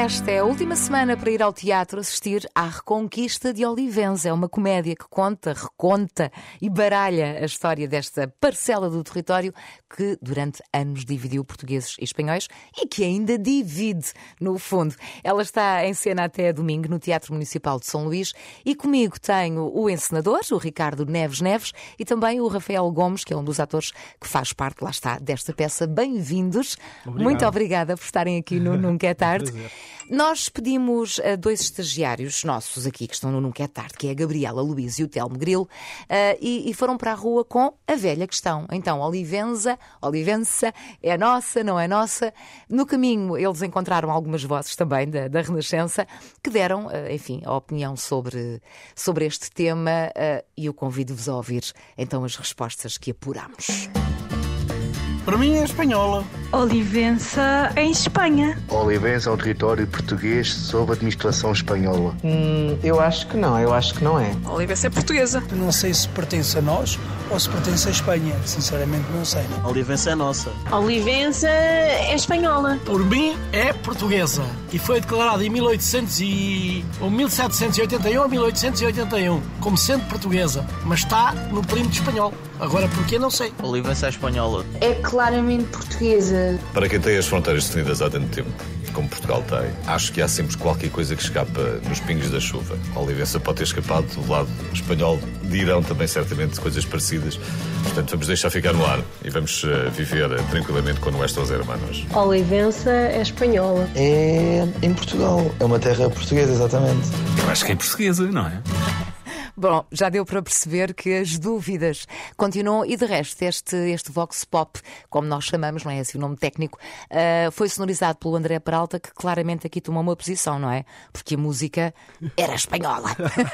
Esta é a última semana para ir ao teatro assistir à Reconquista de Olivença. É uma comédia que conta, reconta e baralha a história desta parcela do território que durante anos dividiu portugueses e espanhóis e que ainda divide, no fundo. Ela está em cena até domingo no Teatro Municipal de São Luís e comigo tenho o encenador, o Ricardo Neves, e também o Rafael Gomes, que é um dos atores que faz parte, lá está, desta peça. Bem-vindos. Muito obrigada por estarem aqui no Nunca é Tarde. Nós pedimos a dois estagiários nossos aqui que estão no Nunca é Tarde, que é a Gabriela Luís e o Telmo Grilo, e foram para a rua com a velha questão. Então, Olivença, é nossa, não é nossa? No caminho, eles encontraram algumas vozes também da Renascença que deram, enfim, a opinião sobre este tema, e eu convido-vos a ouvir então as respostas que apuramos. Para mim é espanhola. Olivença em Espanha. Olivença é um território português sob administração espanhola. Eu acho que não é. Olivença é portuguesa. Não sei se pertence a nós ou se pertence à Espanha. Sinceramente não sei. Olivença é nossa. Olivença é espanhola. Por mim é portuguesa. E foi declarada em 1781 ou 1881 como sendo portuguesa. Mas está no perímetro espanhol. Agora porquê não sei. Olivença é espanhola. É claramente portuguesa. Para quem tem as fronteiras definidas há tanto tempo, como Portugal tem, acho que há sempre qualquer coisa que escapa nos pingos da chuva. A Olivença pode ter escapado do lado espanhol, dirão também certamente coisas parecidas. Portanto, vamos deixar ficar no ar e vamos viver tranquilamente com nuestros hermanos. Olivença é espanhola. É em Portugal. É uma terra portuguesa, exatamente. Eu acho que é portuguesa, não é? Bom, já deu para perceber que as dúvidas continuam e, de resto, este Vox Pop, como nós chamamos, não é assim o nome técnico, foi sonorizado pelo André Peralta, que claramente aqui tomou uma posição, não é? Porque a música era espanhola.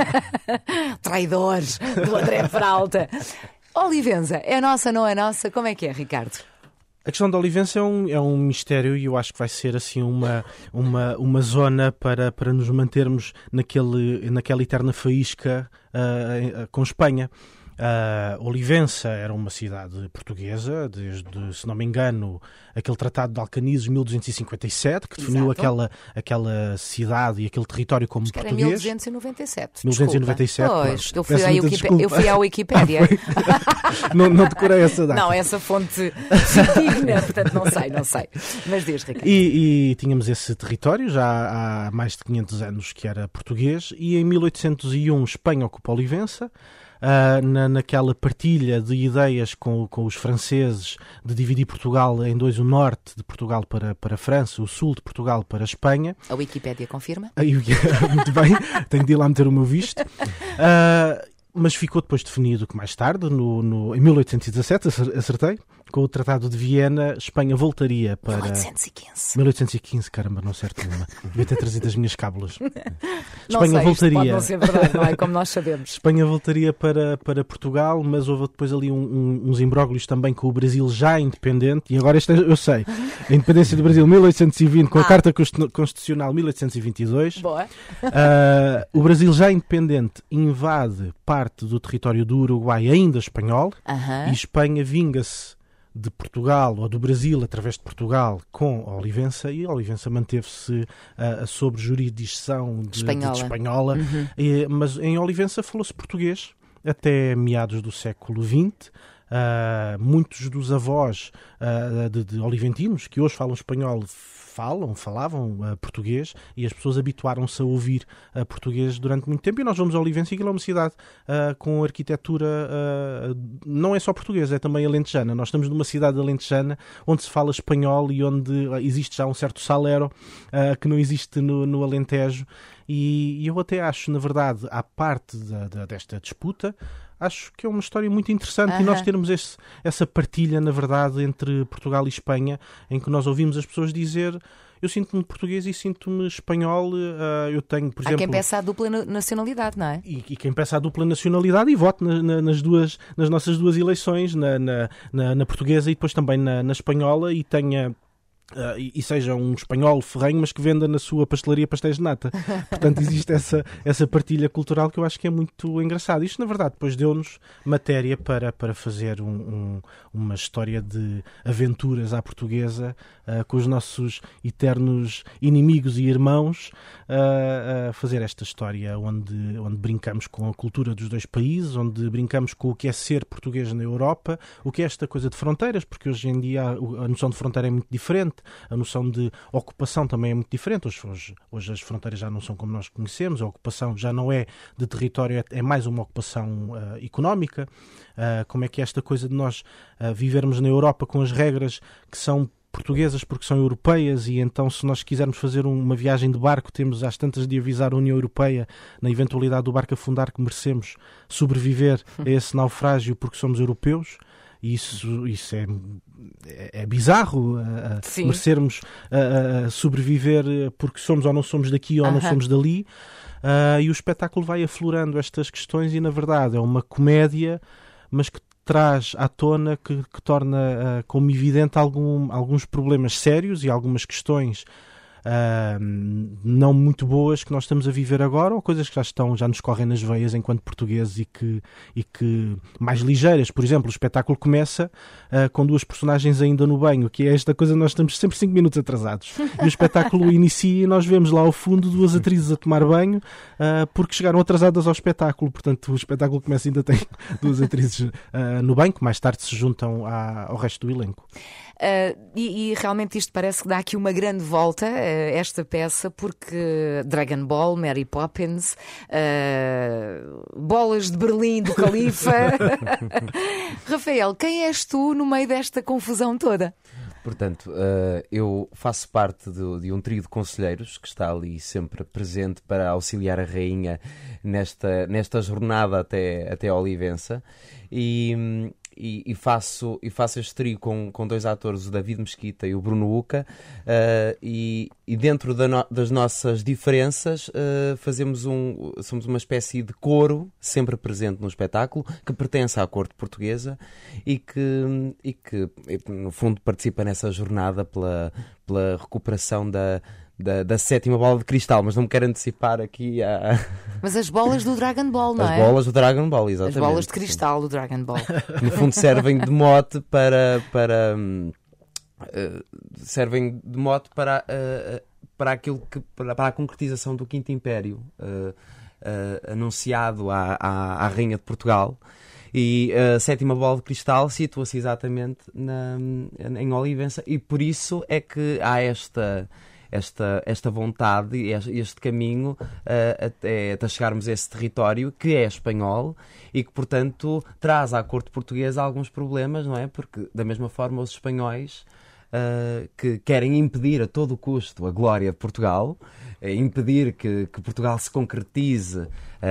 Traidores do André Peralta. Olivença, é nossa, não é nossa? Como é que é, Ricardo? A questão da Olivença é um mistério e eu acho que vai ser assim uma zona para nos mantermos naquela eterna faísca com Espanha. Olivença era uma cidade portuguesa, desde, se não me engano, aquele Tratado de Alcanísio de 1257, que definiu aquela cidade e aquele território como português. Era 1297. 1297. Pois, eu fui à Wikipédia. Não decorei essa data. Não, essa fonte digna, portanto não sei. Mas diz, Ricardo. E tínhamos esse território já há mais de 500 anos que era português, e em 1801 Espanha ocupa Olivença. Naquela partilha de ideias com os franceses de dividir Portugal em dois, o norte de Portugal para a França, o sul de Portugal para a Espanha. A Wikipédia confirma? Muito bem, tenho de ir lá meter o meu visto. Mas ficou depois definido que mais tarde, em 1817, acertei, com o Tratado de Viena, Espanha voltaria para... 1815, caramba, não acerto nenhuma. Devia ter trazido as minhas cábulas. Espanha voltaria... Pode não ser verdade, não é? Como nós sabemos. Espanha voltaria para Portugal, mas houve depois ali uns imbróglios também com o Brasil já independente, e agora eu sei, a independência do Brasil 1820, com a Carta Constitucional 1822. Boa. O Brasil já independente invade parte do território do Uruguai ainda espanhol, e Espanha vinga-se de Portugal ou do Brasil através de Portugal com a Olivença, e a Olivença manteve-se sob jurisdição de espanhola. Mas em Olivença falou-se português até meados do século XX. Muitos dos avós de oliventinos que hoje falam espanhol falavam português, e as pessoas habituaram-se a ouvir português durante muito tempo. E nós vamos a Olivença, que é uma cidade com arquitetura não é só portuguesa, é também alentejana. Nós estamos numa cidade alentejana onde se fala espanhol e onde existe já um certo salero que não existe no Alentejo. E eu até acho, na verdade, à parte desta disputa, acho que é uma história muito interessante, e nós termos essa partilha, na verdade, entre Portugal e Espanha, em que nós ouvimos as pessoas dizer: eu sinto-me português e sinto-me espanhol. Eu tenho, por exemplo... Há quem peça a dupla nacionalidade, não é? E quem peça a dupla nacionalidade e vote nas nossas duas eleições, na portuguesa e depois também na espanhola, e tenha e seja um espanhol ferrenho, mas que venda na sua pastelaria pastéis de nata. Portanto, existe essa partilha cultural que eu acho que é muito engraçado. Isto, na verdade, depois deu-nos matéria para fazer uma história de aventuras à portuguesa, com os nossos eternos inimigos e irmãos, fazer esta história onde brincamos com a cultura dos dois países, onde brincamos com o que é ser português na Europa, o que é esta coisa de fronteiras, porque hoje em dia a noção de fronteira é muito diferente. A noção de ocupação também é muito diferente. Hoje as fronteiras já não são como nós conhecemos, a ocupação já não é de território, é mais uma ocupação económica. Como é que é esta coisa de nós vivermos na Europa com as regras que são portuguesas porque são europeias, e então se nós quisermos fazer uma viagem de barco temos às tantas de avisar a União Europeia, na eventualidade do barco afundar, que merecemos sobreviver a esse naufrágio porque somos europeus. Isso é bizarro, merecermos sobreviver porque somos ou não somos daqui ou não somos dali, e o espetáculo vai aflorando estas questões e, na verdade, é uma comédia, mas que traz à tona, que torna como evidente alguns problemas sérios e algumas questões não muito boas que nós estamos a viver agora, ou coisas que já nos correm nas veias enquanto portugueses e que mais ligeiras. Por exemplo, o espetáculo começa com duas personagens ainda no banho, que é esta coisa, nós estamos sempre 5 minutos atrasados, e o espetáculo inicia e nós vemos lá ao fundo duas atrizes a tomar banho porque chegaram atrasadas ao espetáculo. Portanto, o espetáculo começa e ainda tem duas atrizes no banho, que mais tarde se juntam ao resto do elenco. E realmente isto parece que dá aqui uma grande volta, esta peça, porque Dragon Ball, Mary Poppins, bolas de Berlim do Califa. Rafael, quem és tu no meio desta confusão toda? Portanto, eu faço parte de um trio de conselheiros que está ali sempre presente para auxiliar a rainha nesta jornada até Olivença, e faço este trio com dois atores, o David Mesquita e o Bruno Uca, e dentro das nossas diferenças somos uma espécie de coro sempre presente no espetáculo, que pertence à corte portuguesa e que no fundo participa nessa jornada pela recuperação da 7ª bola de cristal, mas não me quero antecipar aqui Mas as bolas do Dragon Ball, não é? As bolas do Dragon Ball, exatamente. As bolas de cristal do Dragon Ball. No fundo servem de mote para aquilo para a concretização do Quinto Império anunciado à Rainha de Portugal. E a 7ª bola de cristal situa-se exatamente em Olivença, e por isso é que há esta vontade e este caminho até chegarmos a esse território que é espanhol e que, portanto, traz à corte portuguesa alguns problemas, não é? Porque, da mesma forma, os espanhóis que querem impedir a todo o custo a glória de Portugal, impedir que Portugal se concretize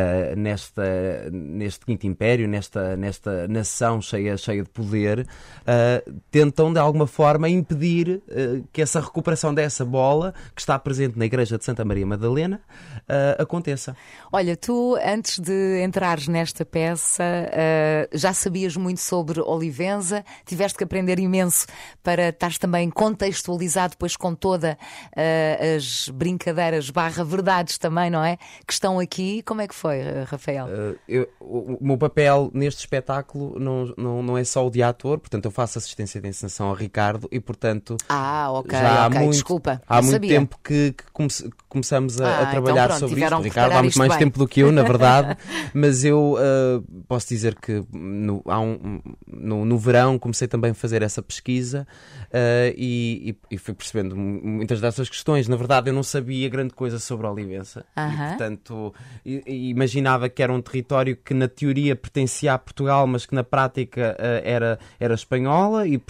neste Quinto Império, nesta nação cheia de poder, tentam de alguma forma impedir que essa recuperação dessa bola que está presente na Igreja de Santa Maria Madalena aconteça. Olha, tu antes de entrares nesta peça já sabias muito sobre Olivença, tiveste que aprender imenso para estares também contextualizado depois com toda as brincadeiras /verdades também, não é? Que estão aqui. Como é que foi, Rafael? O meu papel neste espetáculo não é só o de ator, portanto eu faço assistência de encenação ao Ricardo e, portanto, já há muito tempo que começamos a trabalhar sobre isto. O Ricardo há muito mais tempo do que eu, na verdade, mas eu posso dizer que no verão comecei também a fazer essa pesquisa e fui percebendo muitas dessas questões. Na verdade, eu não sabia grande coisa sobre a Olivença e, portanto, imaginava que era um território que na teoria pertencia a Portugal, mas que na prática era espanhola e,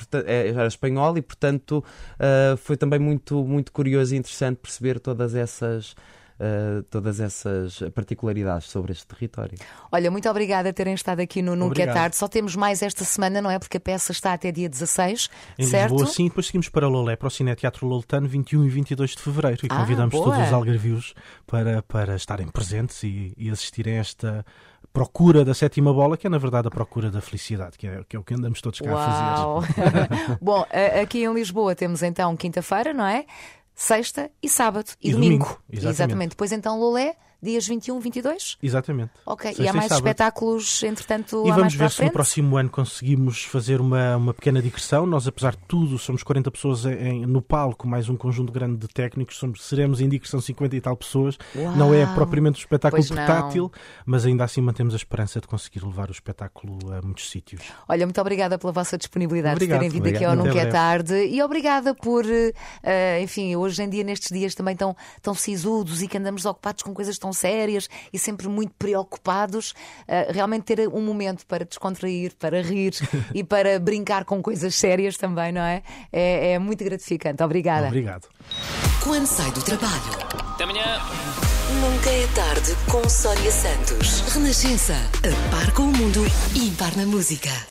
portanto, foi também muito, muito curioso e interessante perceber todas essas todas essas particularidades sobre este território. Olha, muito obrigada por terem estado aqui no Nunca é Tarde. Só temos mais esta semana, não é? Porque a peça está até dia 16, em certo? Lisboa, sim. Depois seguimos para Lolé, para o Cineteatro Loletano, 21 e 22 de fevereiro. E convidamos todos os algarvios para estarem presentes e assistirem a esta procura da sétima bola, que é na verdade a procura da felicidade, que é o que andamos todos cá a fazer. Bom, aqui em Lisboa temos então quinta-feira, não é? Sexta e sábado e domingo. Exatamente. Depois então Lolé, dias 21, 22? Exatamente. Ok, e há mais espetáculos, entretanto, e há vamos mais ver se no próximo ano conseguimos fazer uma pequena digressão. Nós, apesar de tudo, somos 40 pessoas no palco, mais um conjunto grande de técnicos. Seremos em digressão 50 e tal pessoas. Uau. Não é propriamente um espetáculo portátil, não. Mas ainda assim mantemos a esperança de conseguir levar o espetáculo a muitos sítios. Olha, muito obrigada pela vossa disponibilidade de terem vindo aqui ao Muito Nunca é Tarde, e obrigada por, enfim, hoje em dia, nestes dias também tão sisudos e que andamos ocupados com coisas tão sérias e sempre muito preocupados, realmente ter um momento para descontrair, para rir e para brincar com coisas sérias também, não é? É muito gratificante. Obrigada. Obrigado. Quando sai do trabalho. Até amanhã. Nunca é Tarde com Sónia Santos. Renascença. A par com o mundo e impar na música.